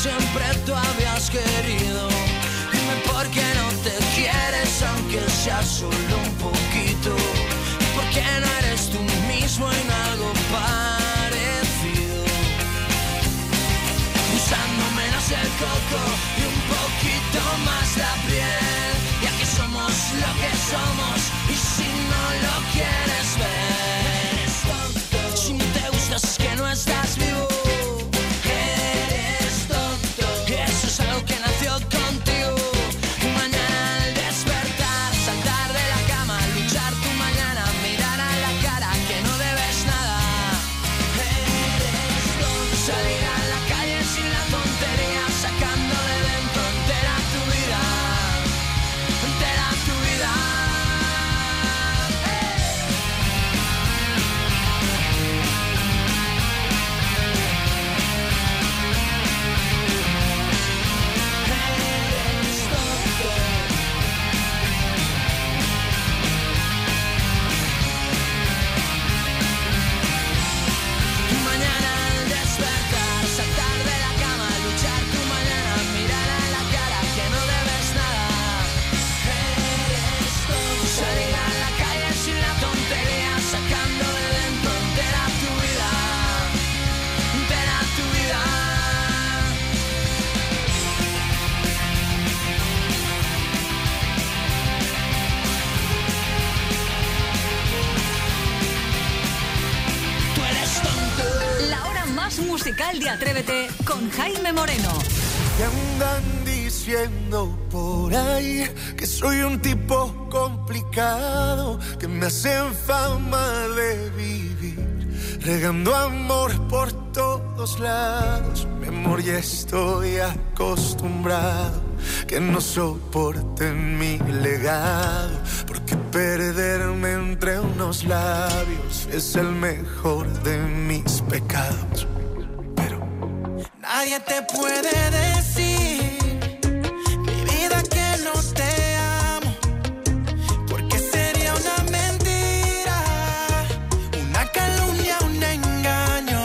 siempre tú habías querido. Dime por qué no te quieres, aunque sea solo un poquito. ¿Y por qué no eres tú mismo en algo parecido? Usando menos el coco y un poquito más la piel. Ya que somos lo que somos, y si no lo quieres ver, eres tonto. Si no te gustas es que no estás vivo. Eres tonto. Eso es algo que nació contigo. Y mañana al despertar, saltar de la cama, luchar tu mañana, mirar a la cara que no debes nada. Eres tonto. Salir a la calle sin la tontería, sacando de dentro entera tu vida. Entera tu vida. Musical de Atrévete con Jaime Moreno. Y andan diciendo por ahí que soy un tipo complicado, que me hacen fama de vivir regando amor por todos lados. Mi amor, ya estoy acostumbrado, que no soporten mi legado, porque perderme entre unos labios es el mejor de mis pecados. Nadie te puede decir, mi vida, que no te amo, porque sería una mentira, una calumnia, un engaño.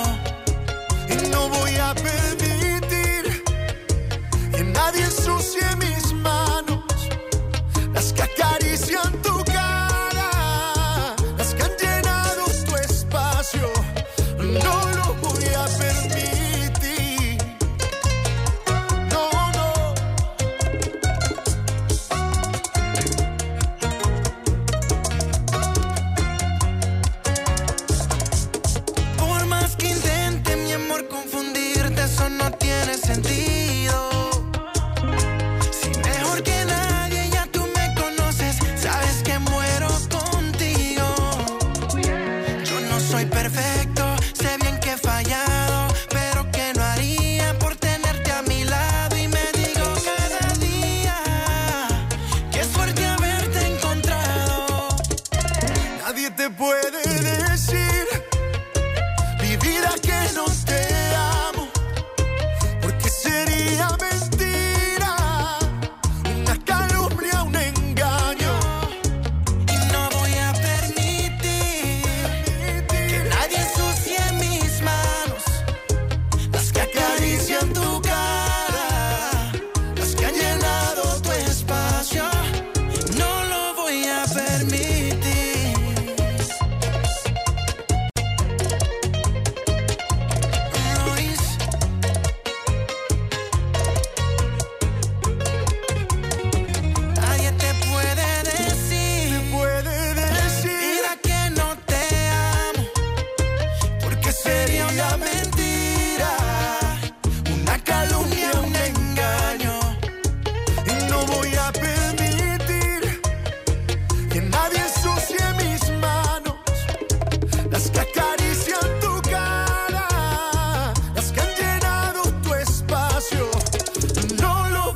Y no voy a permitir que nadie ensucie mis manos, las que acarician tu cara, las que han llenado tu espacio. No lo voy a permitir.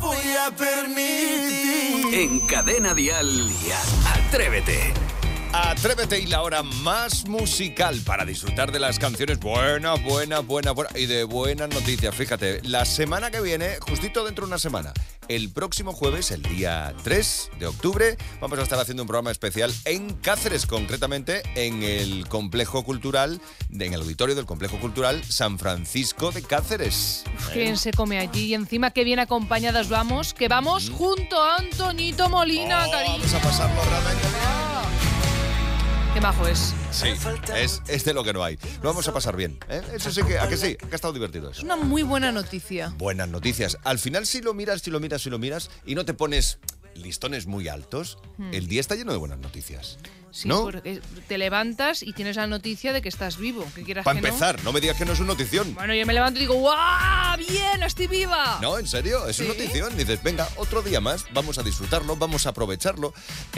En Cadena Dial, Atrévete. Atrévete y la hora más musical para disfrutar de las canciones buenas y de buenas noticias. Fíjate, la semana que viene, justito dentro de una semana, el próximo jueves, el día 3 de octubre, vamos a estar haciendo un programa especial en Cáceres, concretamente en el Complejo Cultural, en el auditorio del Complejo Cultural San Francisco de Cáceres. ¿Quién se come allí? Y encima que bien acompañadas vamos, que vamos junto a Antoñito Molina, cariño. Vamos a pasarlo realmente bien. Qué majo es. Sí, es de lo que no hay. Lo vamos a pasar bien, ¿eh? Eso sí que, ¿a que sí? Que ha estado divertido eso. Es una muy buena noticia. Buenas noticias. Al final, si lo miras y no te pones listones muy altos, el día está lleno de buenas noticias. Sí, ¿no? porque te levantas y tienes la noticia de que estás vivo. Que quieras Para que empezar, no me digas que no es una notición. Bueno, yo me levanto y digo, ¡guau! ¡Bien! ¡Estoy viva! No, en serio, es una notición. Dices, venga, otro día más, vamos a disfrutarlo, vamos a aprovecharlo.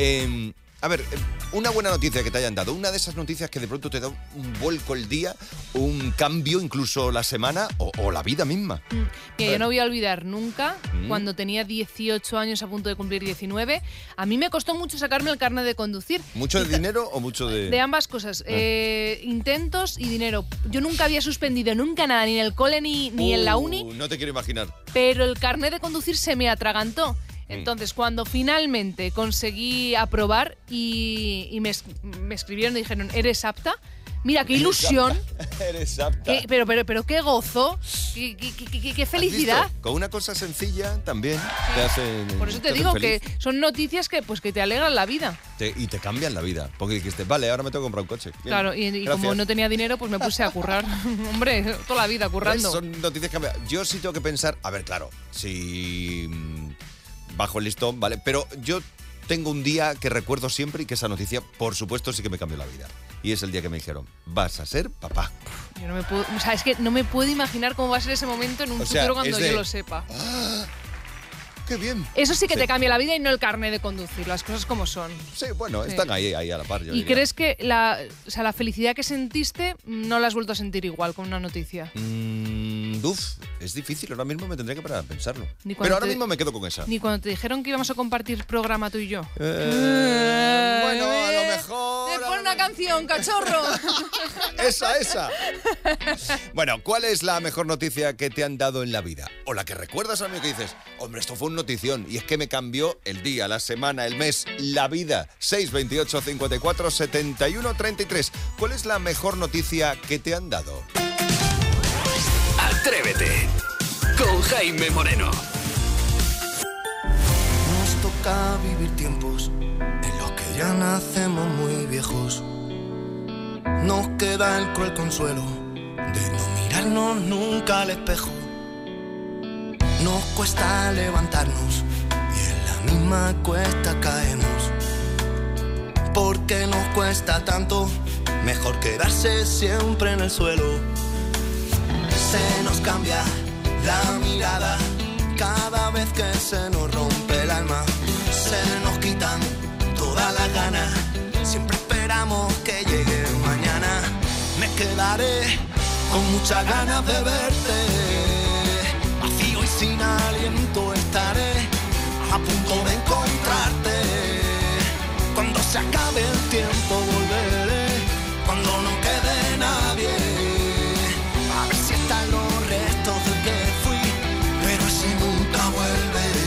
A ver, una buena noticia que te hayan dado, una de esas noticias que de pronto te da un vuelco el día, un cambio incluso la semana o la vida misma. Que yo no voy a olvidar nunca, cuando tenía 18 años a punto de cumplir 19, a mí me costó mucho sacarme el carnet de conducir. ¿Mucho de dinero o mucho de...? De ambas cosas, intentos y dinero. Yo nunca había suspendido nunca nada, ni en el cole ni en la uni. No te quiero imaginar. Pero el carnet de conducir se me atragantó. Entonces, cuando finalmente conseguí aprobar y me escribieron y dijeron, ¿eres apta? Mira, qué ilusión. Eres apta. Pero qué gozo, qué felicidad. Con una cosa sencilla también te hacen. Por eso te digo feliz. que son noticias que te alegran la vida. Y te cambian la vida. Porque dijiste, vale, ahora me tengo que comprar un coche. Bien, claro, y como no tenía dinero, pues me puse a currar. Hombre, toda la vida currando. Son noticias que cambian. Yo sí tengo que pensar, a ver, claro, si bajo el listón, vale, pero yo tengo un día que recuerdo siempre y que esa noticia, por supuesto, sí que me cambió la vida. Y es el día que me dijeron, vas a ser papá. Yo no me puedo, o sea, es que no me puedo imaginar cómo va a ser ese momento en un futuro cuando yo lo sepa. ¡Ah! ¡Qué bien! Eso sí que te cambia la vida y no el carnet de conducir, las cosas como son. Sí, bueno, están ahí a la par. ¿Y crees que la felicidad que sentiste no la has vuelto a sentir igual con una noticia? Es difícil, ahora mismo me tendría que parar a pensarlo. Pero ahora mismo me quedo con esa. Ni cuando te dijeron que íbamos a compartir programa tú y yo. Bueno, a lo mejor... Te pon una canción, cachorro. Esa. Bueno, ¿cuál es la mejor noticia que te han dado en la vida? O la que recuerdas a mí que dices, hombre, esto fue una notición y es que me cambió el día, la semana, el mes, la vida. 628 54 71 33. ¿Cuál es la mejor noticia que te han dado? Atrévete con Jaime Moreno. Nos toca vivir tiempos en los que ya nacemos muy viejos. Nos queda el cruel consuelo de no mirarnos nunca al espejo. Nos cuesta levantarnos y en la misma cuesta caemos. Porque nos cuesta tanto, mejor quedarse siempre en el suelo. Se nos cambia la mirada cada vez que se nos rompe el alma. Se nos quitan todas las ganas, siempre esperamos que llegue mañana. Me quedaré con muchas ganas de verte, vacío y sin aliento estaré, a punto de encontrarte. Cuando se acabe el tiempo volveré, cuando no quede nadie, a ver si están los restos del que fui, pero si nunca volveré.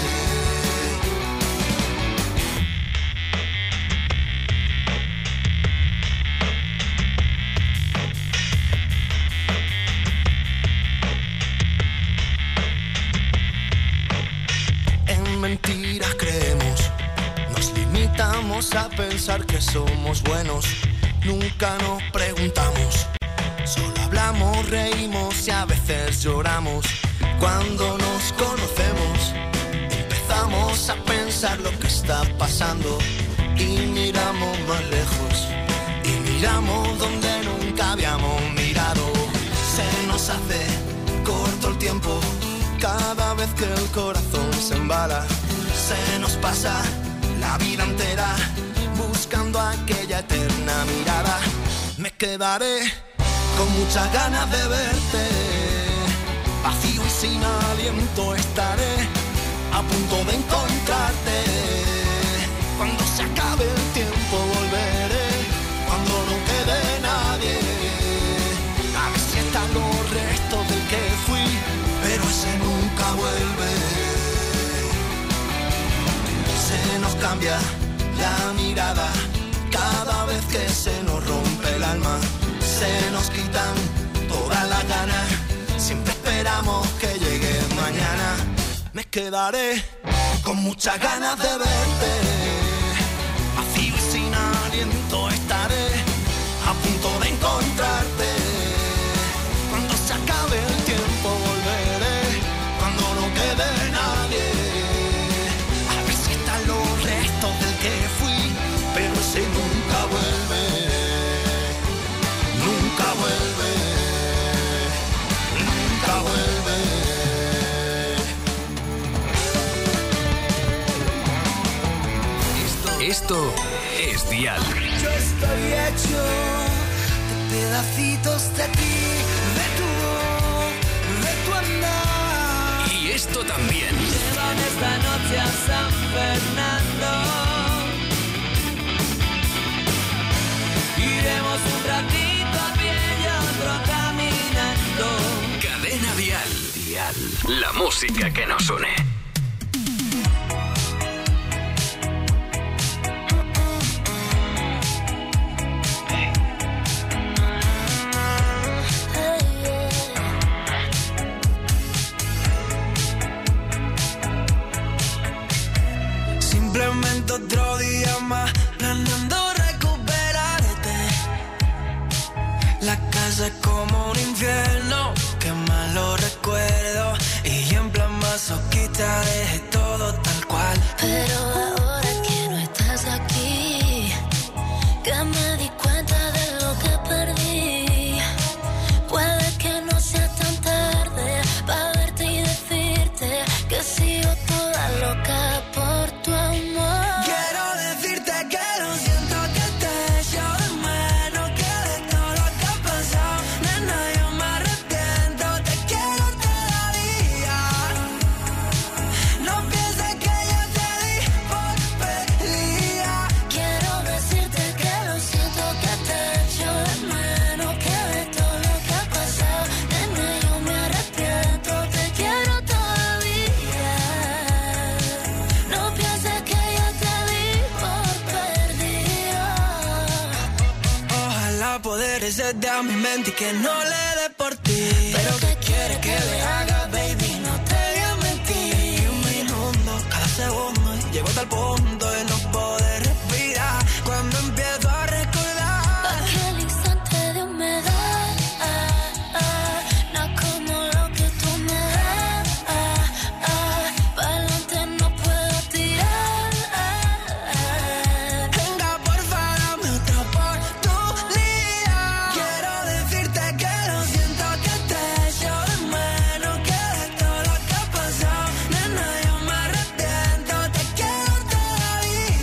En mentiras creemos, nos limitamos a pensar que somos buenos, nunca nos preguntamos. Solo hablamos, reímos y a veces lloramos. Cuando nos conocemos, empezamos a pensar lo que está pasando y miramos más lejos y miramos donde nunca habíamos mirado. Se nos hace corto el tiempo cada vez que el corazón se embala. Se nos pasa la vida entera buscando aquella eterna mirada. Me quedaré con muchas ganas de verte, vacío y sin aliento estaré, a punto de encontrarte. Cuando se acabe el tiempo volveré, nos cambia la mirada. Cada vez que se nos rompe el alma, se nos quitan todas las ganas. Siempre esperamos que llegue mañana. Me quedaré con muchas ganas de verte. Vacío y sin aliento estaré a punto de encontrarte. Cuando se acabe el tiempo volveré, cuando no quede nadie. A ver si están los restos del que fui, pero ese nunca vuelve. Nunca vuelve. Nunca vuelve. Esto es Dial. Yo estoy hecho de pedacitos de ti, de tu andar. Y esto también. Llévame esta noche a San Fernando. Iremos un ratito a pie y otro caminando. Cadena Dial. Dial. La música que nos une. Simplemente otro día más, planeando recuperarte. La casa es como un infierno, qué malo recuerdo. Y en plan masoquista dejé todo tal cual. Pero ahora que no estás aquí, que me di cuenta de lo que perdí. Puede que no sea tan tarde para verte y decirte que sigo toda loca por tu amor. Quiero decirte que lo siento, que te echo de menos, que de todo lo que ha pasado, nena, yo me arrepiento, te quiero todavía. No pienses que yo te di por perdida. Quiero decirte que lo siento, que te echo de menos, que de todo lo que ha pasado, nena, yo me arrepiento, te quiero todavía. No pienses que yo te di por perdida. Ojalá poder hacerte a mi mente y que no le dé por ti. Pero ¿qué quieres que le haga, baby? No te voy a mentir. Un minuto, cada segundo, llego hasta el punto de no poder respirar. Cuando empiezo a recordar Aquel instante de humedad, no como lo que tú me das. Pa'lante no puedo tirar. venga, porfa, dame otra oportunidad. Quiero decirte que lo siento, que te echo de menos, que de todo lo que ha pasado, nena, yo me arrepiento, te quiero todavía.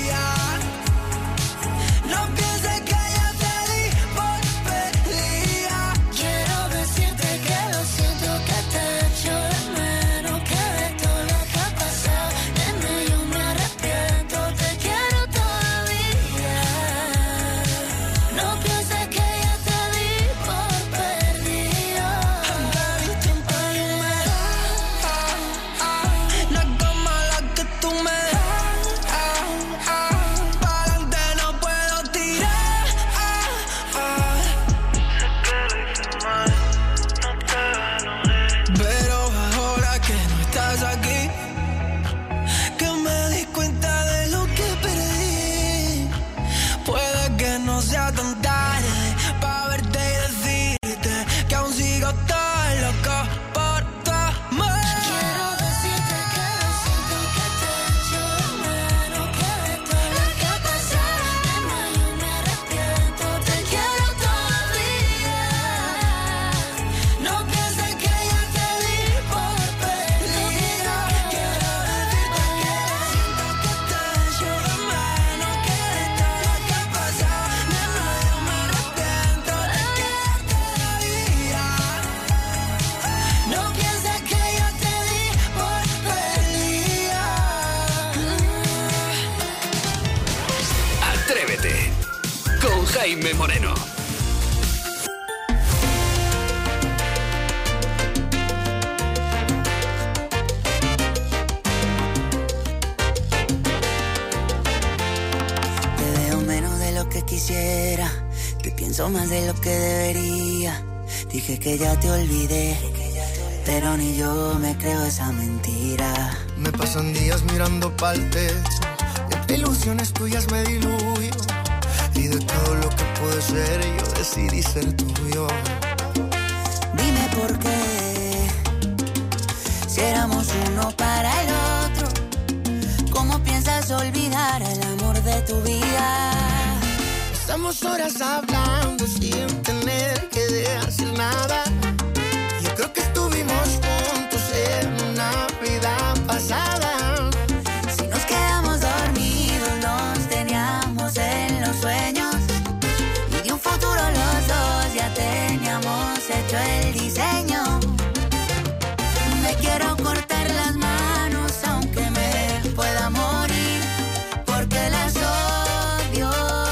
de lo que debería. Dije que ya te olvidé, pero ni yo me creo esa mentira. Me pasan días mirando pa'l techo, y entre ilusiones tuyas me diluyo. Y de todo lo que puede ser, yo decidí ser tuyo. Dime por qué, si éramos uno para el otro, ¿cómo piensas olvidar el amor de tu vida? Estamos horas hablando sin tener que decir nada. Yo creo que estuvimos juntos en una vida pasada. Si nos quedamos dormidos, nos teníamos en los sueños. Y de un futuro los dos ya teníamos hecho el diseño. Me quiero cortar las manos aunque me pueda morir, porque las odio.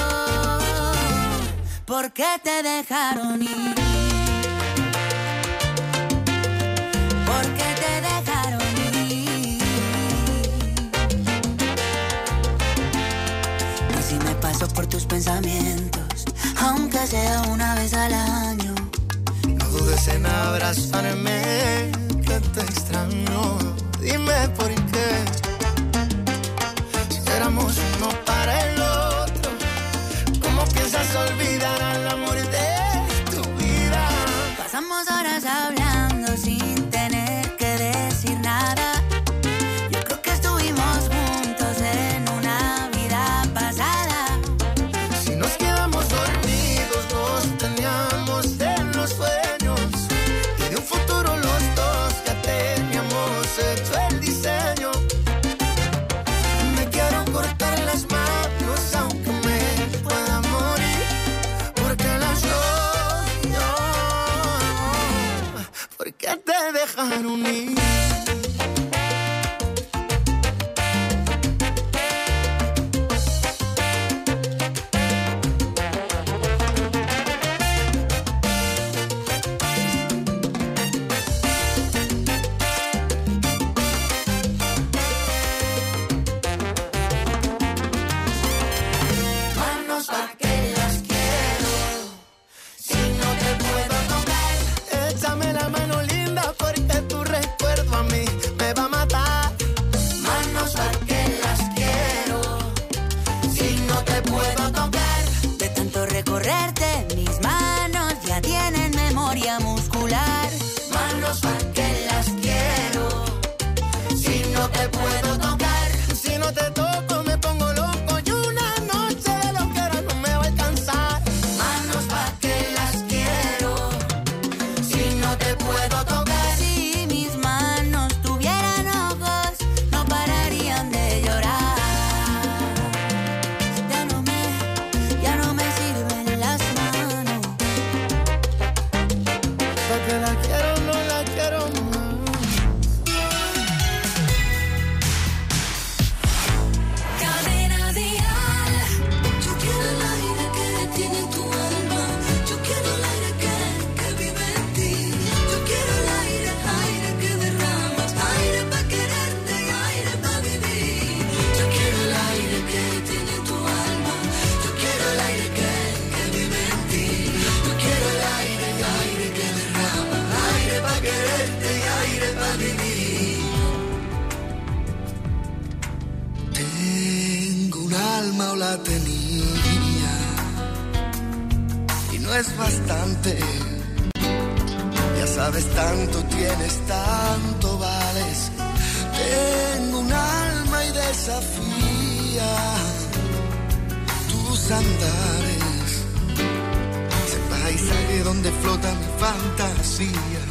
¿Por qué te dejaron ir? ¿Por qué te dejaron ir? Y si me paso por tus pensamientos, aunque sea una vez al año, No dudes en abrazarme, que te extraño. Dime por qué, si éramos uno para el otro, ¿cómo piensas olvidar al amor de tu vida? pasamos horas hablando sin tener que decir nada. Yo creo que estuvimos juntos en una vida pasada. Si nos quedamos dormidos, nos teníamos en los sueños. Y de un futuro los dos ya teníamos hecho el diseño. Me quiero cortar las manos aunque me pueda morir, porque las odio. ¿Por qué te dejaron ir? Manos pa' que las quiero, si no te puedo tocar, échame la mano linda porque tu recuerdo a mí me va a matar. Manos pa' que las quiero, si no te puedo tocar. De tanto recorrerte, mis manos ya tienen memoria muscular. Manos pa' que las quiero, si no te puedo tocar. Si no te toco me pongo loco y una noche de loquera no me va a alcanzar. Manos pa' que las quiero, si no te puedo tocar. Si mis manos tuvieran ojos, no pararían de llorar. Ya no me sirven las manos. Porque la quiero, no la quiero más. Cadena Dial. Yo quiero el aire que tiene tu alma. Yo quiero el aire que vive en ti. Yo quiero el aire, aire que derramas. Aire pa' quererte y aire pa' vivir. Yo quiero el aire que tiene tu alma. Yo quiero el aire que vive en ti. Yo quiero el aire, aire que derramas. Aire pa' quererte y aire pa' vivir. Tengo un alma o la tenía, y no es bastante. Ya sabes, tanto tienes, tanto vales. Tengo un alma y desafía tus andares. Ese paisaje donde flota mi fantasía.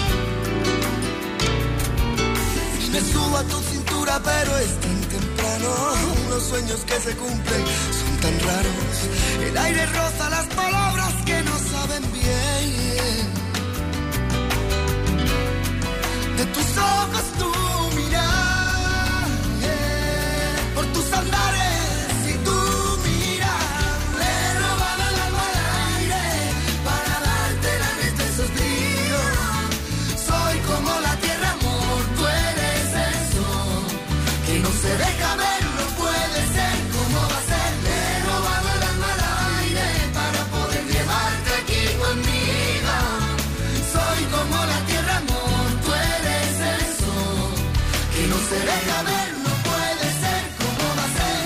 Me subo a tu cintura, pero es tan temprano. Los sueños que se cumplen son tan raros. El aire roza las palabras que no saben bien. De tus ojos tu mirar, por tus andares y tu mirar. Le he robado el alma al aire para darte la neta esos bríos. Soy como la tierra, amor, tú eres eso que no se deja ver, no puede ser. ¿Cómo va a ser? Le he robado el alma al aire para poder llevarte aquí deja ver, no puede ser como va a ser.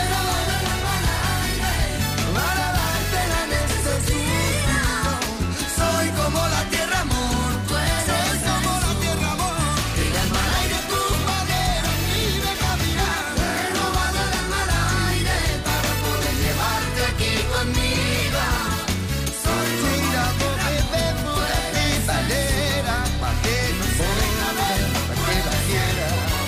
Para darte la necesito. Soy como la tierra, amor. Tú eres como la tierra, amor. El alma al aire, tu manera a mí de caminar. He robado el alma al aire para poder llevarte aquí conmigo. Soy mira porque vemos de mi manera. Pa' que no se deja ver, pa' que la quiera.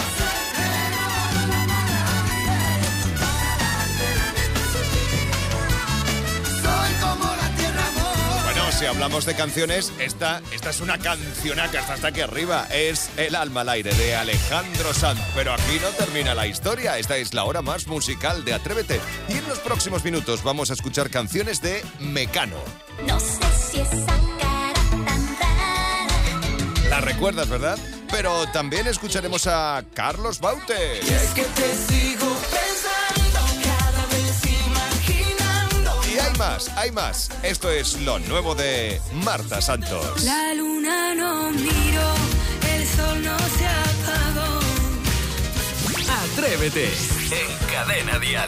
Soy como la tierra, amor. Bueno, si hablamos de canciones, esta es una cancionaca, hasta aquí arriba. Es El alma al aire de Alejandro Sanz. Pero aquí no termina la historia. Esta es la hora más musical de Atrévete. Y en los próximos minutos vamos a escuchar canciones de Mecano. No sé si esa cara tan rara. La recuerdas, ¿verdad? Pero también escucharemos a Carlos Baute. Es que te sigo pensando, cada vez imaginando. Y hay más. Esto es lo nuevo de Marta Santos. La luna no miró, el sol no se apagó. Atrévete en Cadena Dial.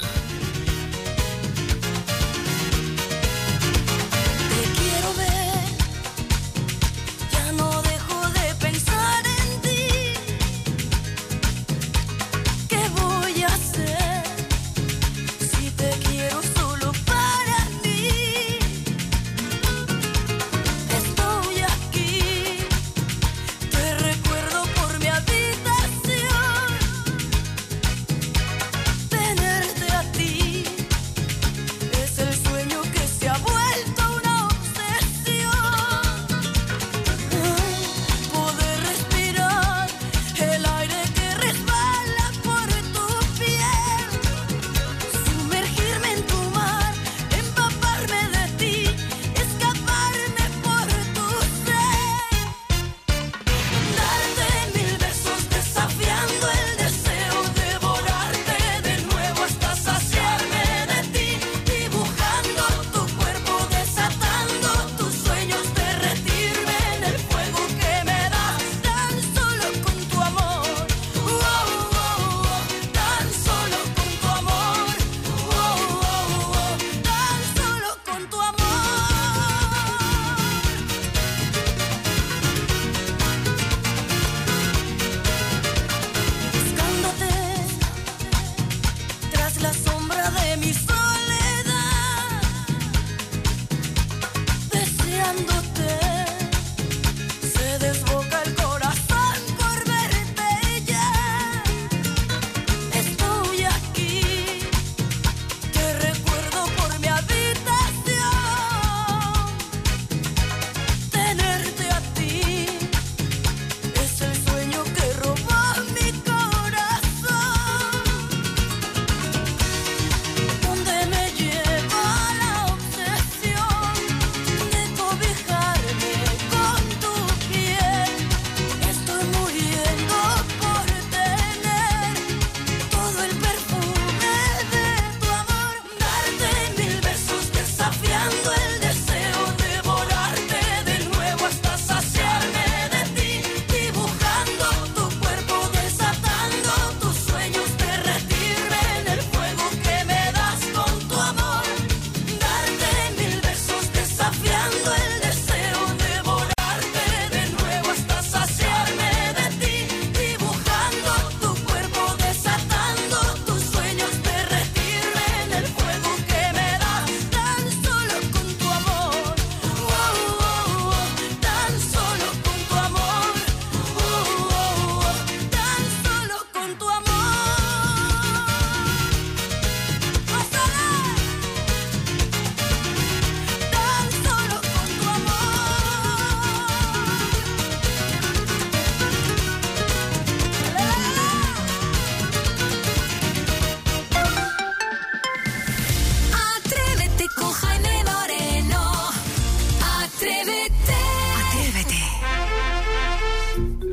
Te quiero ver, ya no dejo de pensar en ti. ¿Qué voy a hacer si te quiero solo para mí? Estoy aquí, te recuerdo por mi habitación. Tenerte a ti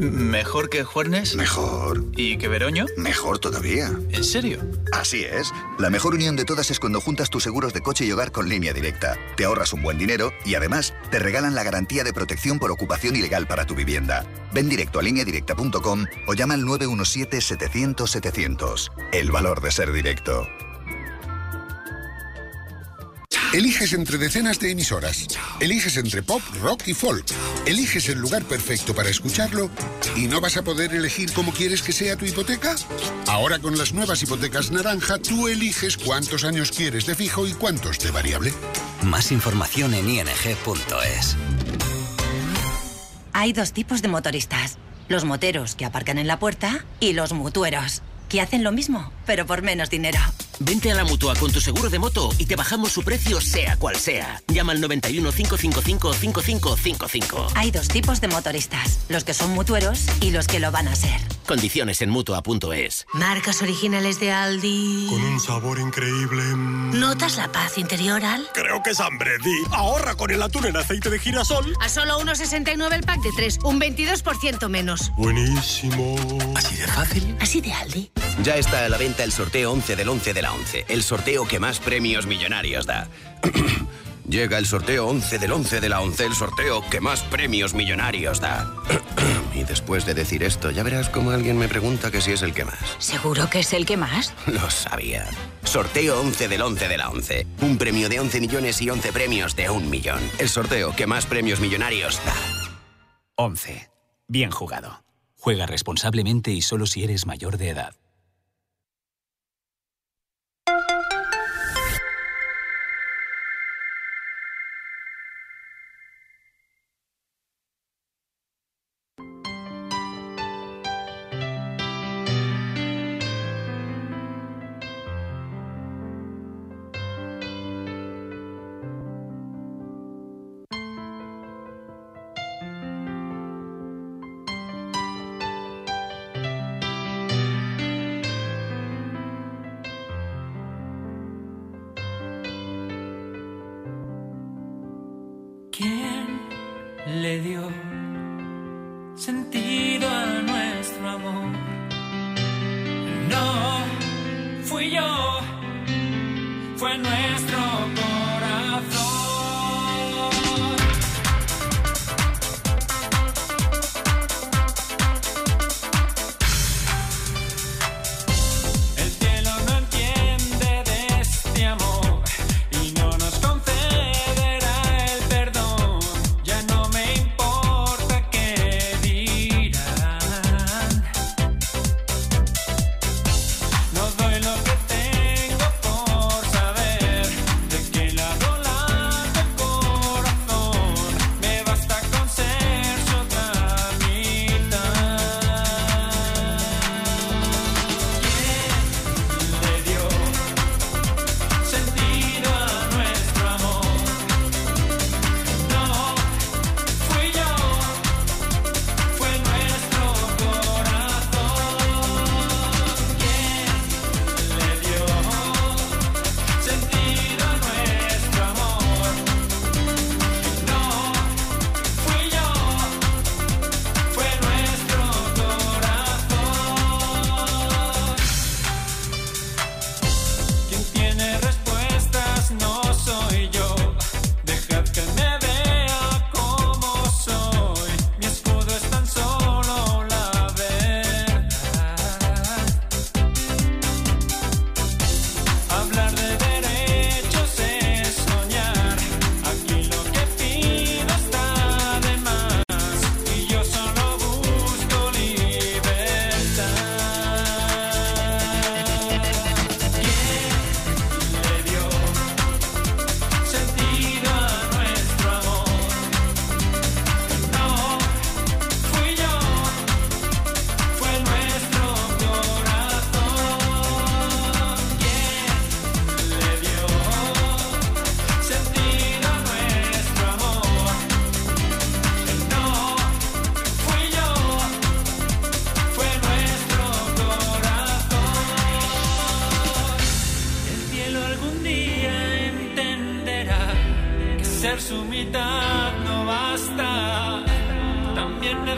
¿Mejor que Juernes? Mejor. ¿Y que Veroño? Mejor todavía. ¿En serio? Así es. La mejor unión de todas es cuando juntas tus seguros de coche y hogar con Línea Directa. Te ahorras un buen dinero y además te regalan la garantía de protección por ocupación ilegal para tu vivienda. Ven directo a lineadirecta.com o llama al 917-700-700. El valor de ser directo. Eliges entre decenas de emisoras. Eliges entre pop, rock y folk. Eliges el lugar perfecto para escucharlo y no vas a poder elegir cómo quieres que sea tu hipoteca. Ahora con las nuevas hipotecas naranja, tú eliges cuántos años quieres de fijo y cuántos de variable. Más información en ing.es. Hay dos tipos de motoristas. Los moteros que aparcan en la puerta y los mutueros, que hacen lo mismo, pero por menos dinero. Vente a la Mutua con tu seguro de moto y te bajamos su precio sea cual sea. Llama al 91 555 5555. Hay dos tipos de motoristas, los que son mutueros y los que lo van a ser. Condiciones en Mutua.es. Marcas originales de Aldi. Con un sabor increíble. ¿Notas la paz interior, Al? Creo que es hambre, Di. Ahorra con el atún en aceite de girasol. A solo 1,69 el pack de 3, un 22% menos. Buenísimo. ¿Así de fácil? Así de Aldi. Ya está a la venta el sorteo 11 del 11 de la 11, el sorteo que más premios millonarios da. Llega el sorteo 11 del 11 de la 11, el sorteo que más premios millonarios da. Y después de decir esto, ya verás cómo alguien me pregunta que si es el que más. ¿Seguro que es el que más? Lo sabía. Sorteo 11 del 11 de la 11. Un premio de 11 millones y 11 premios de 1 millón. El sorteo que más premios millonarios da. 11. Bien jugado. Juega responsablemente y solo si eres mayor de edad. Le dio sentido a nuestro amor. No fui yo, fue nuestro corazón. El cielo no entiende de este amor y no nos concederá el perdón. Ya no me importa qué dirán.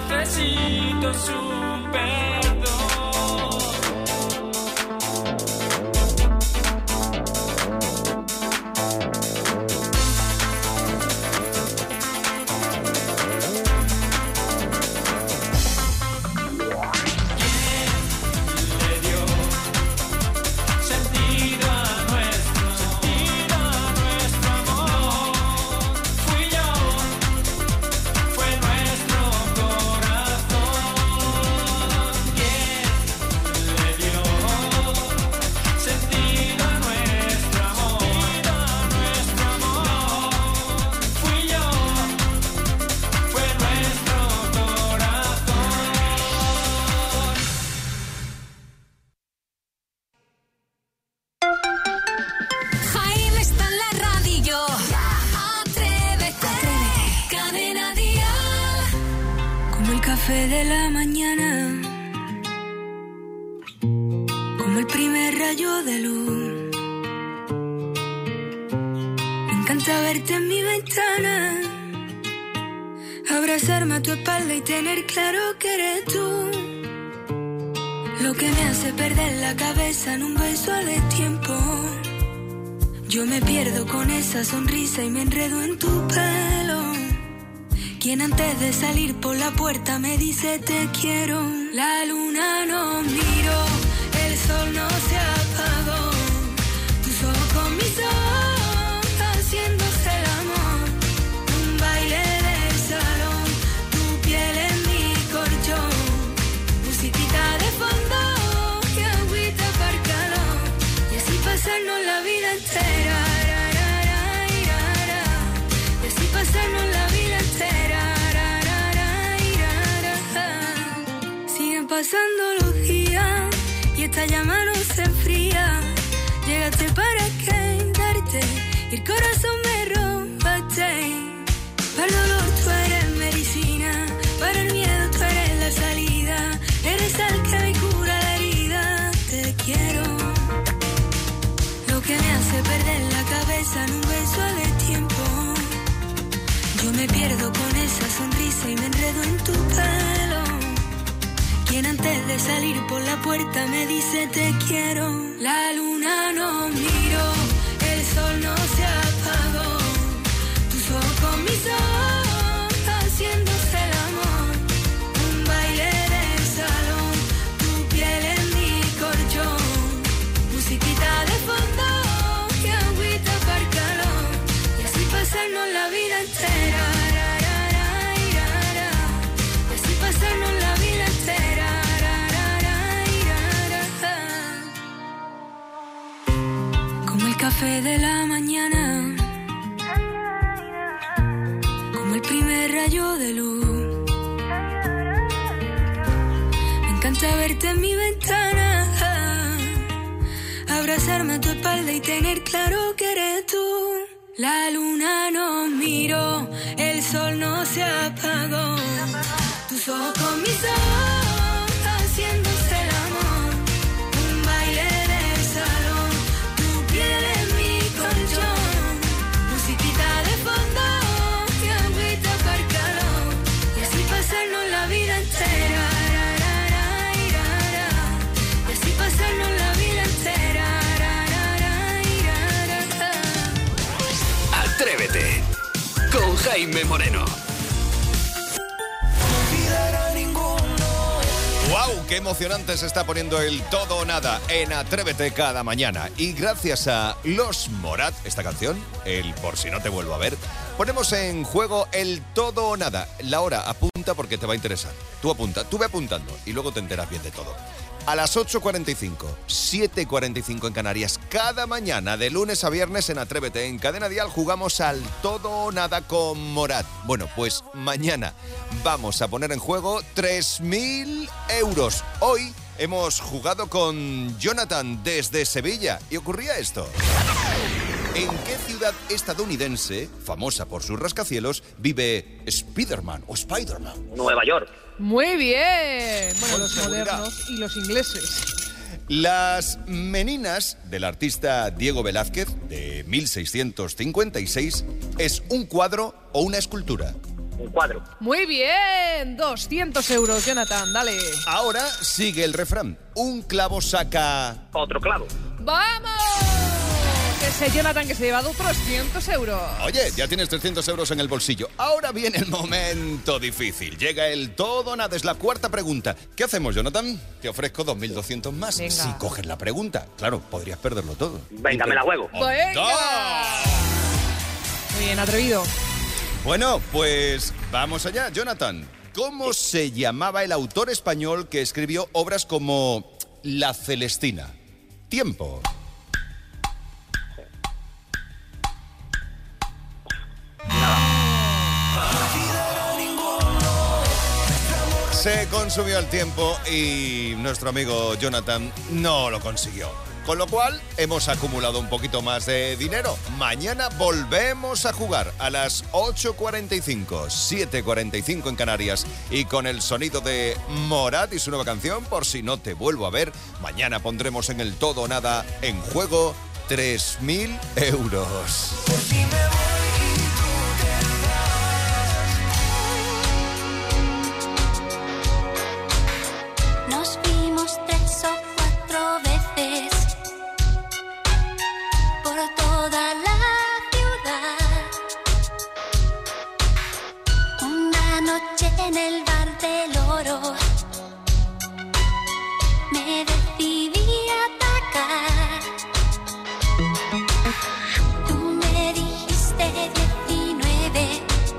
necesito su perdón. Jaime está en la radio. Atrévete. Cadena Dial. Como el café de la mañana, como el primer rayo de luz. Me encanta verte en mi ventana, abrazarme a tu espalda y tener claro que eres tú. Lo que me hace perder la cabeza en un beso a destiempo. Yo me pierdo con esa sonrisa y me enredo en tu pelo. Quien antes de salir por la puerta me dice te quiero. La luna no miró, el sol no se apagó. Tus ojos con mis ojos, haciéndose el amor. Un baile de salón, tu piel en mi colchón. Musiquita de fondo y agüita para el calor. Y así pasarnos la vida entera. Y así pasarnos la vida entera. Siguen pasando los días y esta llama no se enfría. Llegaste para quedarte y el corazón me robaste. Para el dolor tú eres medicina, para el miedo tú eres la salida. Eres el que me cura la herida. Te quiero. Lo que me hace perder la cabeza en un beso a destiempo. Yo me pierdo con esa sonrisa y me enredo en tu pelo. Quien antes de salir por la puerta me dice te quiero. La luna no miró, el sol no se apagó. Tus ojos con mis ojos, haciéndose el amor. Un baile de salón, tu piel en mi colchón. Musiquita de fondo y agüita para el calor. Y así pasarnos la vida entera. Y así pasarnos la vida entera. Como el café de la mañana, como el primer rayo de luz. Me encanta verte en mi ventana, abrazarme a tu espalda y tener claro que eres tú. La luna no miró, el sol no se apagó. Tus ojos con mis ojos, haciéndose el amor. Un baile de salón, tu piel en mi colchón. Musiquita de fondo y agüita para el calor. Y así pasarnos la vida entera. Y así pasarnos la vida entera. Atrévete con Jaime Moreno. ¡Wow! ¡Qué emocionante se está poniendo el todo o nada en Atrévete cada mañana! Y gracias a Los Morat, esta canción, el Por si no te vuelvo a ver, ponemos en juego el todo o nada. La hora, apunta porque te va a interesar. Tú apunta, tú ve apuntando y luego te enteras bien de todo. A las 8:45, 7:45 en Canarias, cada mañana, de lunes a viernes en Atrévete, en Cadena Dial, jugamos al todo o nada con Morat. Bueno, pues mañana vamos a poner en juego 3.000 euros. Hoy hemos jugado con Jonathan desde Sevilla y ocurría esto. ¿En qué ciudad estadounidense, famosa por sus rascacielos, vive Spiderman o Spiderman? Nueva York. Muy bien. Bueno, los seguridad. modernos y los ingleses. Las meninas del artista Diego Velázquez, de 1656, ¿es un cuadro o una escultura? Un cuadro. Muy bien, 200 euros, Jonathan, dale. Ahora sigue el refrán. Un clavo saca... Otro clavo. ¡Vamos! Ese Jonathan que se ha llevado otros 300 euros. Oye, ya tienes 300 euros en el bolsillo. Ahora viene el momento difícil. Llega el todo o nada. Es la cuarta pregunta. ¿Qué hacemos, Jonathan? Te ofrezco 2.200 más. Venga. Si coges la pregunta. Claro, podrías perderlo todo. Venga, me la juego. ¡Venga! Muy bien, atrevido. Bueno, pues vamos allá, Jonathan. ¿Cómo se llamaba el autor español que escribió obras como La Celestina? Tiempo. Se consumió el tiempo y nuestro amigo Jonathan no lo consiguió. Con lo cual, hemos acumulado un poquito más de dinero. Mañana volvemos a jugar a las 8:45, 7:45 en Canarias. Y con el sonido de Morat y su nueva canción, Por si no te vuelvo a ver, mañana pondremos en el todo o nada en juego 3.000 euros. Nos vimos 3 o 4 veces por toda la ciudad. Una noche en el bar del Oro me decidí atacar. Tú me dijiste 19.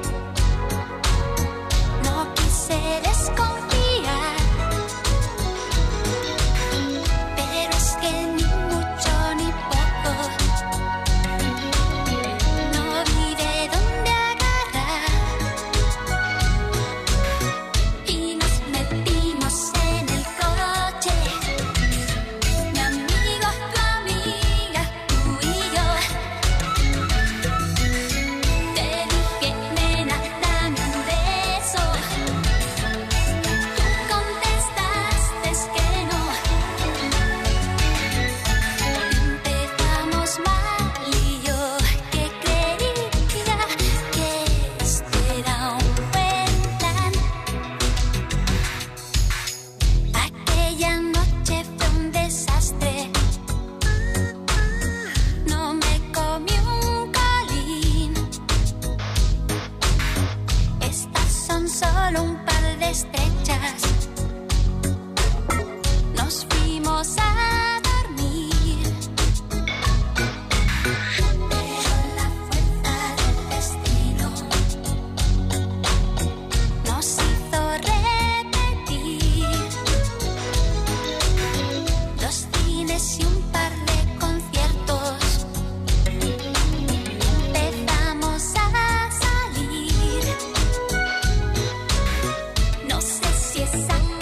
No quise desconfiar, pero es que ni mucho ni poco. No vi de dónde agarrar y nos metimos en el coche. Mi amigo, tu amiga, tú y yo. Te dije, nena, dame un beso. Tú contestaste que no. Empezamos mal y yo que creía que este era un buen plan. Aquella noche fue un desastre. No me comí un colín. Estas son solo un par de estrechas. Nos fuimos a dormir, pero la fuerza del destino nos hizo repetir 2 cines y un par de conciertos. Empezamos a salir. No sé si esa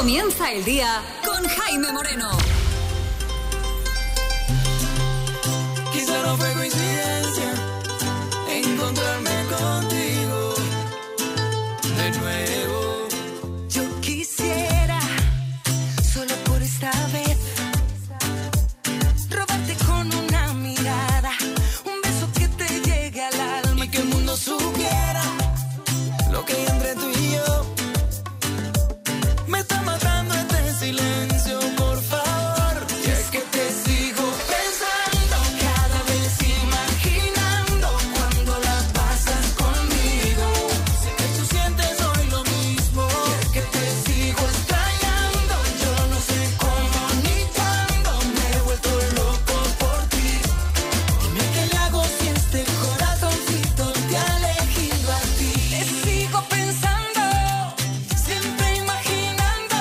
Comienza el día con Jaime Moreno. Quizá no fue coincidencia encontrarme contigo de nuevo. Yo quisiera, solo por esta vez, robarte con una mirada, un beso que te llegue al alma y que el mundo supiera lo que hay entre tú y yo. Me está matando este silencio, por favor. Y es que te sigo pensando, cada vez imaginando cuando la pasas conmigo. Sé que tú sientes hoy lo mismo. Y es que te sigo extrañando, yo no sé cómo ni cuándo. Me he vuelto loco por ti. Dime qué le hago si este corazoncito te ha elegido a ti. Te sigo pensando, siempre imaginando.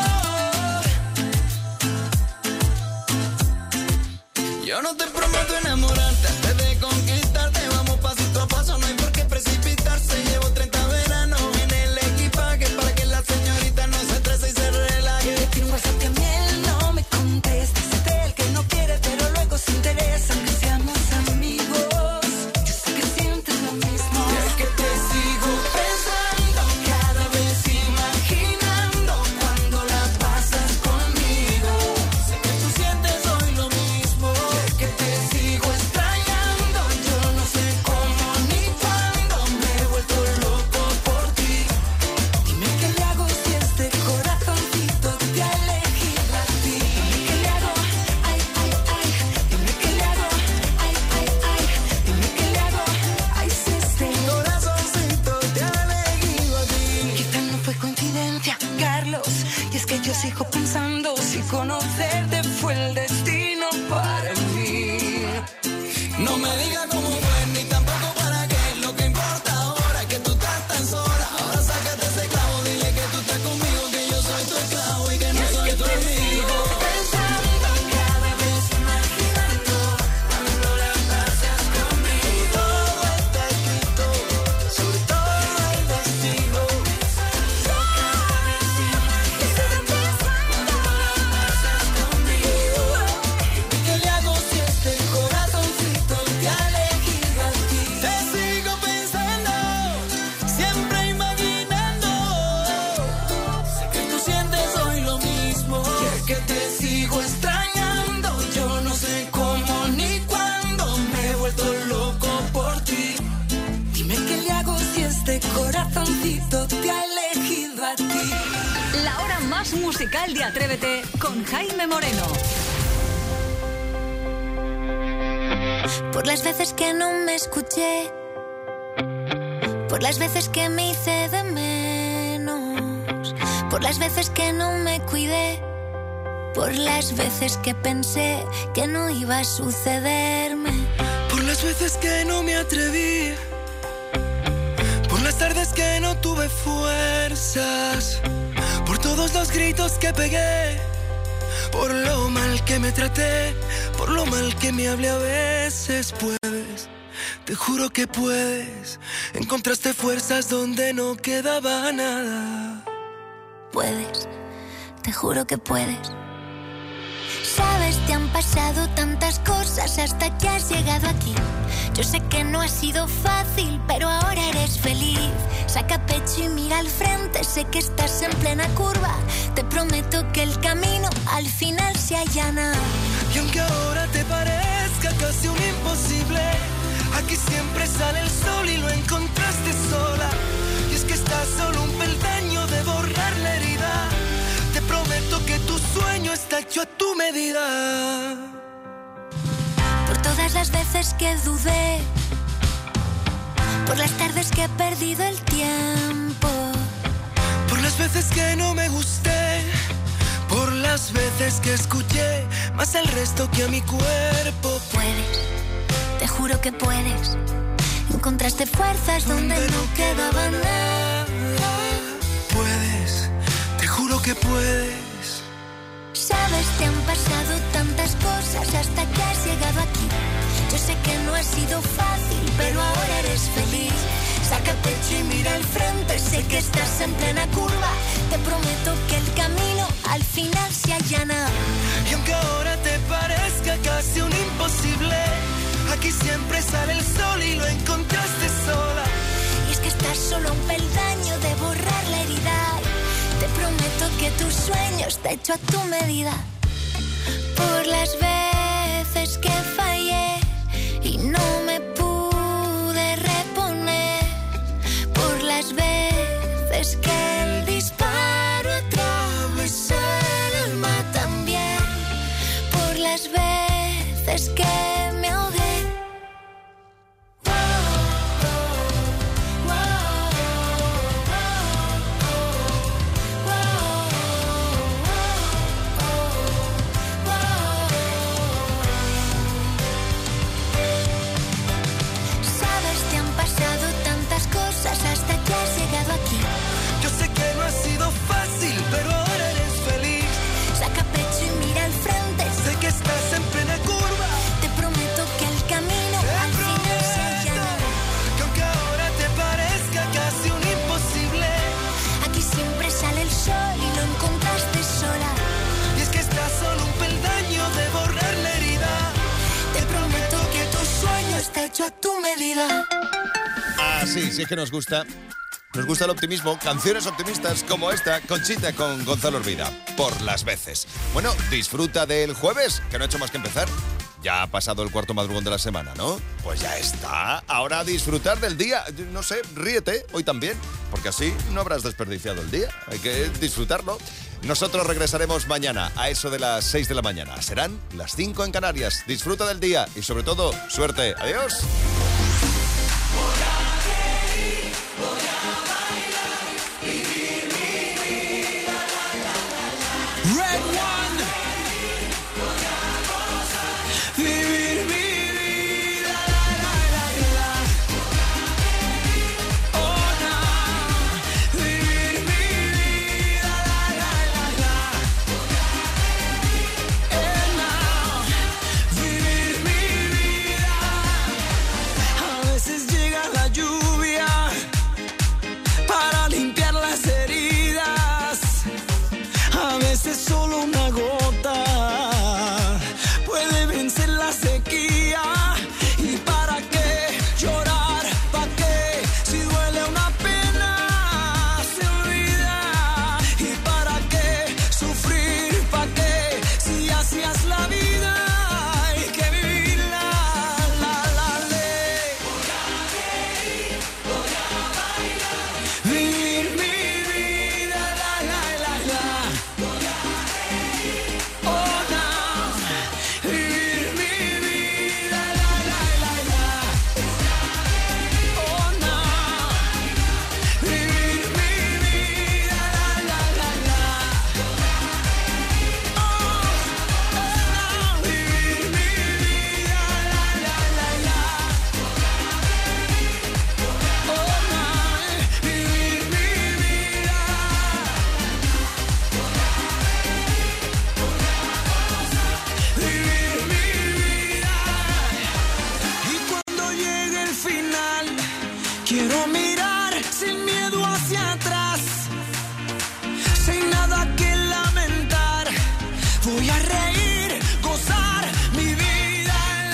Yo no te prometo enamorarte antes de conquistarte. Vamos pasito a paso, no hay por qué precipitarse. Llevo 30 veranos en el equipaje para que la señorita no se estrese y se relaje. Le tiro un WhatsApp a mí, él no me contesta. Es el que no quiere, pero luego se interesa. Aunque seamos amigos, yo sé que sientes lo mismo. Y es que te sigo pensando, cada vez imaginando cuando la pasas conmigo. Sé que tú sientes hoy lo mismo. Y es que te sigo extrañando, yo no sé cómo ni cuándo. Me he vuelto loco por ti. Dime qué le hago si este corazoncito te ha elegido a ti. Dime qué le hago, ay, ay, ay. Dime qué le hago, ay, ay, ay. Dime qué le hago, ay, si este corazoncito te ha elegido a ti. Quizá no fue coincidencia, Carlos. Y es que yo sigo pensando si conocerte fue el destino para mí. No me digas cómo fue, ni tampoco para qué. Lo que importa ahora es que tú estás tan sola. Ahora sácate ese clavo, dile que tú estás conmigo, que yo soy tu esclavo y que no soy tu amigo. Pensando, cada vez imaginando cuando la pasas conmigo. Todo está escrito, sobre todo el destino. Cada vez imaginando cuando la pasas conmigo. ¿Qué le hago si este corazoncito te ha elegido a ti? Te sigo pensando, siempre imaginando. Sé que tú sientes hoy lo mismo. Y es que te sigo extrañando, yo no sé cómo ni cuándo. Me he vuelto loco por ti. Dime qué le hago si este corazoncito te ha elegido a ti. La hora más musical de Atrévete con Jaime Moreno. Por las veces que no me escuché, por las veces que me hice de menos, por las veces que no me cuidé, por las veces que pensé que no iba a sucederme. Por las veces que no me atreví, por las tardes que no tuve fuerzas, por todos los gritos que pegué, por lo mal que me traté, por lo mal que me hablé a veces. Puedes, te juro que puedes, encontraste fuerzas donde no quedaba nada. Puedes, te juro que puedes. Sabes, te han pasado tantas cosas hasta que has llegado aquí. Yo sé que no ha sido fácil, pero ahora eres feliz. Saca pecho y mira al frente, sé que estás en plena curva. Te prometo que el camino al final se allana. Y aunque ahora te parezca casi un imposible, aquí siempre sale el sol y lo encontraste sola. Y es que estás solo un peldaño de borrar la herida. Te prometo que tu sueño está hecho a tu medida. Por todas las veces que dudé, por las tardes que he perdido el tiempo, por las veces que no me gusté, por las veces que escuché más al resto que a mi cuerpo. Puedes, te juro que puedes, encontraste fuerzas donde no quedaba nada. Puedes, te juro que puedes. Sabes, te han pasado tantas cosas hasta que has llegado aquí. Yo sé que no ha sido fácil, pero ahora eres feliz. Saca pecho y mira al frente, Sé que estás en plena curva, te prometo que el camino al final se allana. Y aunque ahora te parezca casi un imposible, aquí siempre sale el sol y lo encontraste sola. Y es que estás solo a un peldaño de borrar la herida. Te prometo que tu sueño está hecho a tu medida. Por las veces que fallé y no me pude reponer, por las veces que el disparo atravesó el alma también, por las veces que me ahogué. Hasta que has llegado aquí. Yo sé que no ha sido fácil, pero ahora eres feliz. Saca pecho y mira al frente. Sé que estás en plena curva. Te prometo que el camino al final se allana. Que aunque ahora te parezca casi un imposible, aquí siempre sale el sol y lo encontraste sola. Y es que estás solo un peldaño de borrar la herida. Te prometo que tu sueño está hecho a tu medida. Ah, sí, sí es que nos gusta. Nos gusta el optimismo. Canciones optimistas como esta, Conchita con Gonzalo Hervida. Por las veces. Bueno, disfruta del jueves, que no ha hecho más que empezar. Ya ha pasado el cuarto madrugón de la semana, ¿no? Pues ya está. Ahora a disfrutar del día. No sé, ríete hoy también, porque así no habrás desperdiciado el día. Hay que disfrutarlo. Nosotros regresaremos mañana a eso de las 6 de la mañana. Serán las 5 en Canarias. Disfruta del día y sobre todo, suerte. Adiós. Solo una gota puede vencer la sequía. ¿Y para qué llorar? ¿Para qué? Si duele una pena se olvida. ¿Y para qué sufrir? ¿Para qué? Si así es la vida hay que vivirla. La ley. Voy a bailar, vivir mi vida. La. Quiero mirar sin miedo hacia atrás, sin nada que lamentar. Voy a reír, gozar mi vida.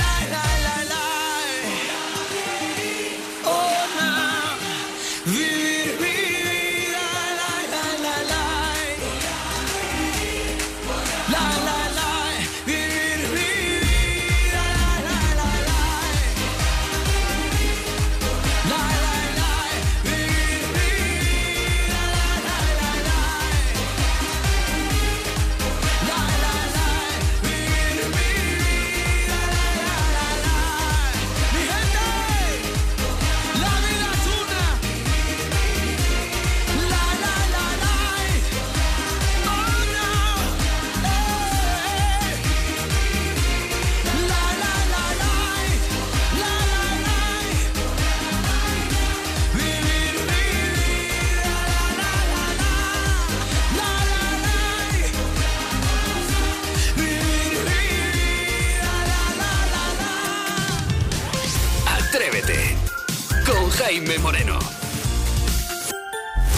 Oh, no. Vivir mi vida. Vivir mi vida. Atrévete con Jaime Moreno.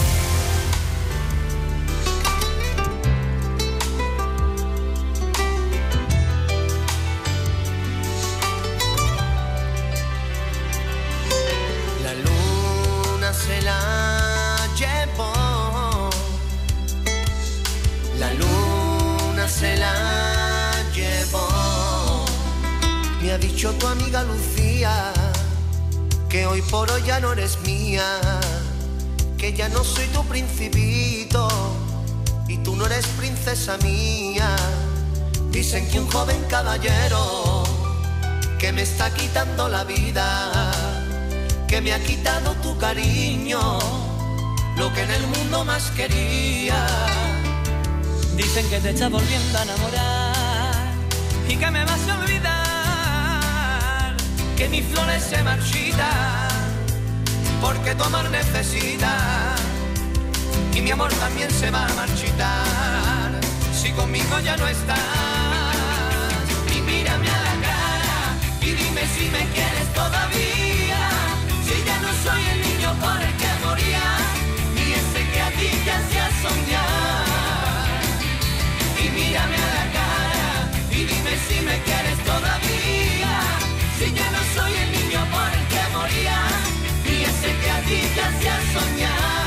dicho tu amiga Lucía que hoy por hoy ya no eres mía, que ya no soy tu principito y tú no eres princesa mía. Dicen que un joven caballero que me está quitando la vida, que me ha quitado tu cariño, lo que en el mundo más quería. Dicen que te estás volviendo a enamorar y que me vas a olvidar, que mis flores se marchitan porque tu amor necesita y mi amor también se va a marchitar si conmigo ya no estás. Y mírame a la cara y dime si me quieres todavía, si ya no soy el niño por el que moría, ni ese que a ti te hacía soñar. Y mírame a la cara y dime si me quieres todavía, si ya no soy el niño por el que moría, ni ese que a ti te hacía soñar.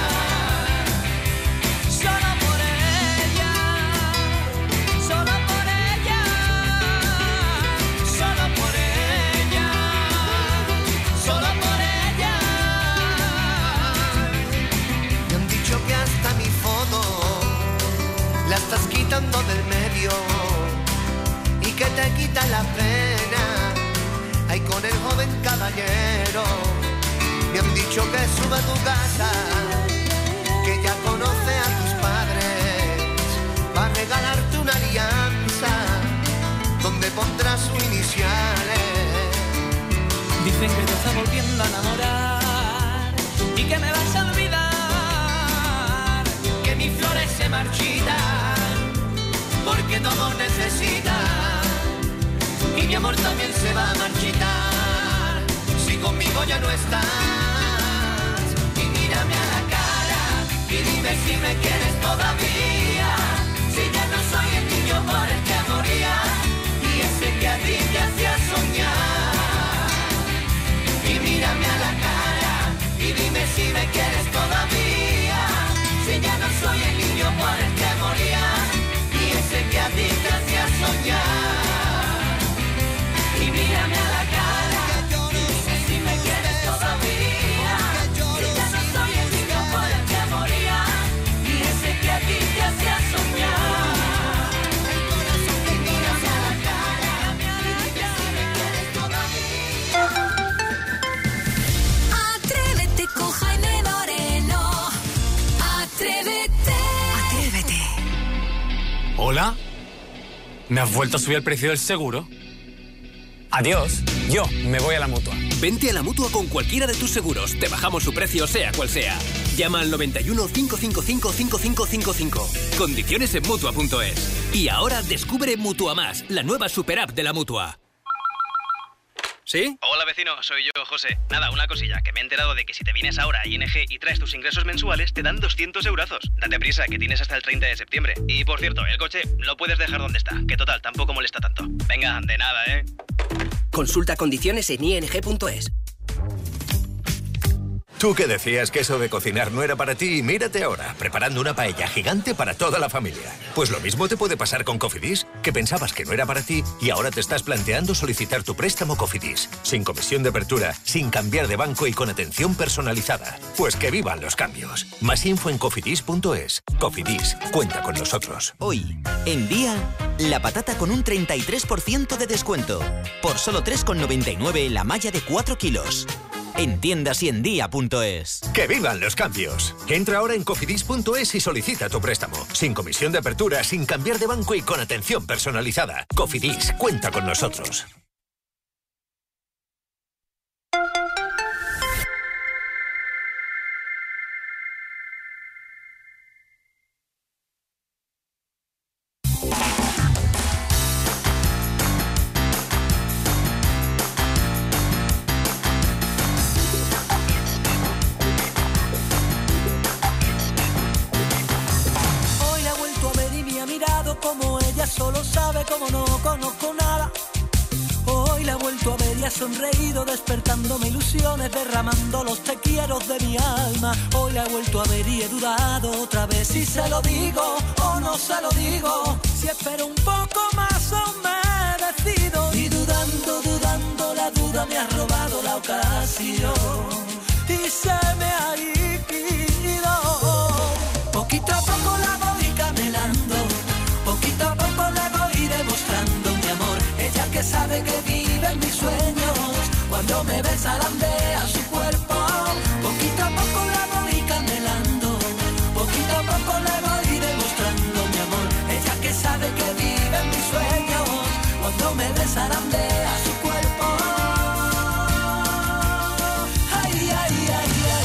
Solo por ella, solo por ella, solo por ella, solo por ella. Me han dicho que hasta mi foto la estás quitando del medio y que te quita la pena. Ay, con el joven caballero. Me han dicho que suba a tu casa, que ya conoce a tus padres, va a regalarte una alianza donde pondrá sus iniciales. Dicen que te está volviendo a enamorar y que me vas a olvidar, que mis flores se marchitan porque tu amor necesita y mi amor también se va a marchitar si conmigo ya no estás. Y mírame a la cara y dime si me quieres todavía, si ya no soy el niño por el que moría y ese que a ti te hacía soñar. Y mírame a la cara y dime si me quieres todavía, si ya no soy el niño por el que moría y ese que a ti te hacía soñar. Y mírame a la cara y dime si me quieres todavía, si ya no soy el niño por el que moría y ese que a ti te hacía soñar. Y mírame a la cara y dime si me quieres todavía. Atrévete con Jaime Moreno. Atrévete. Atrévete. ¿Hola? ¿Me has vuelto a subir el precio del seguro? Adiós, yo me voy a la Mutua. Vente a la Mutua con cualquiera de tus seguros. Te bajamos su precio sea cual sea. Llama al 91 555 5555. Condiciones en Mutua.es. Y ahora descubre Mutua Más, la nueva super app de la Mutua. ¿Sí? Hola vecino, soy yo, José. Nada, una cosilla, que me he enterado de que si te vienes ahora a ING y traes tus ingresos mensuales, te dan 200 eurazos. Date prisa, que tienes hasta el 30 de septiembre. Y por cierto, el coche lo puedes dejar donde está, que total, tampoco molesta tanto. Venga, de nada, ¿eh? Consulta condiciones en ing.es. Tú que decías que eso de cocinar no era para ti, mírate ahora, preparando una paella gigante para toda la familia. Pues lo mismo te puede pasar con Cofidis, que pensabas que no era para ti y ahora te estás planteando solicitar tu préstamo Cofidis. Sin comisión de apertura, sin cambiar de banco y con atención personalizada. Pues que vivan los cambios. Más info en cofidis.es. Cofidis, cuenta con nosotros. Hoy, en Día, la patata con un 33% de descuento. Por solo 3,99 la malla de 4 kilos. En tiendas y en día.es. ¡Que vivan los cambios! Entra ahora en cofidis.es y solicita tu préstamo. Sin comisión de apertura, sin cambiar de banco y con atención personalizada. Cofidis, cuenta con nosotros. Solo sabe como no conozco nada. Hoy la he vuelto a ver y ha sonreído, despertándome ilusiones, derramando los te quiero de mi alma. Hoy la he vuelto a ver y he dudado otra vez si se lo digo o no se lo digo. Si espero un poco más o me decido. Y dudando duda me ha robado la ocasión y se me ha ido. Poquito a poco la voy camelando, poquito a poco le voy demostrando mi amor. Ella que sabe que vive en mis sueños, cuando me besa landea su cuerpo. Poquito a poco la voy camelando, poquito a poco le voy demostrando mi amor. Ella que sabe que vive en mis sueños, cuando me besa landea su cuerpo. Ay, ay, ay, ay.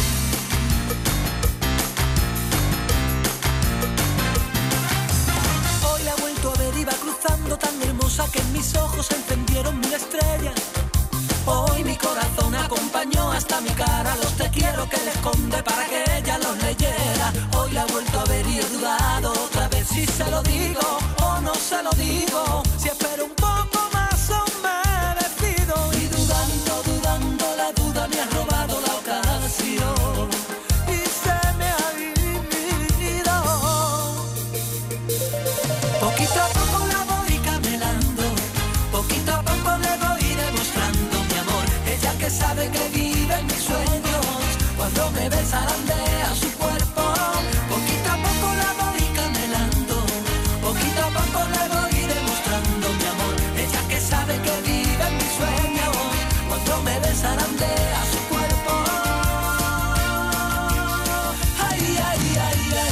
Hoy la he vuelto a ver, iba cruzando tan hermosa que en mis ojos se encendieron 1000 estrellas. Hoy mi corazón acompañó hasta mi cara los te quiero que le esconde para que ella los leyera. Hoy la he vuelto a ver y he dudado otra vez si se lo digo o no se lo digo. Si espero un poco más o me decido. Y dudando, dudando, la duda me ha robado la ocasión y se me ha ido. Poquito a poco la voy camelando, poquito a poco le voy demostrando mi amor. Ella que sabe que vive en mis sueños, cuando me besa landea su cuerpo. Poquito a poco la voy camelando, poquito a poco le voy demostrando mi amor. Ella que sabe que vive en mis sueños, cuando me besa landea su cuerpo. Ay, ay, ay, ay.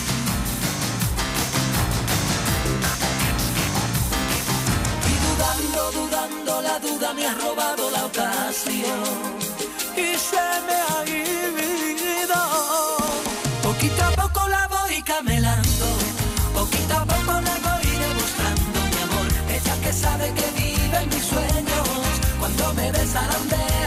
Y dudando, dudando, la duda me ha robado la ocasión y se me ha ido. Poquito a poco la voy camelando, poquito a poco le voy demostrando mi amor. Ella que sabe que vive en mis sueños, cuando me besa landea